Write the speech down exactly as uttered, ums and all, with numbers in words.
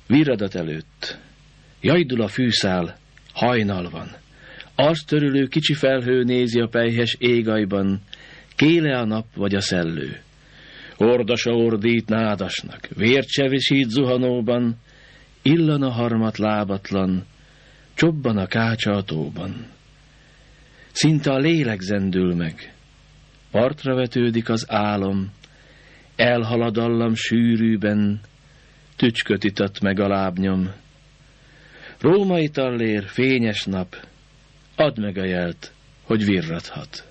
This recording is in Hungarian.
Virradat előtt. Jajdul a fűszál, hajnal van. Arctörülő kicsi felhő nézi a pelyhes égajban, kéle a nap vagy a szellő. Ordasa ordít nádasnak, vért csevisít zuhanóban, illan a harmat lábatlan, csobban a kácsa a tóban. Szinte a lélek zendül meg, partra vetődik az álom, elhalad allam sűrűben, tücsköt itat meg a lábnyom. Római tallér, fényes nap, add meg a jelt, hogy virradhat.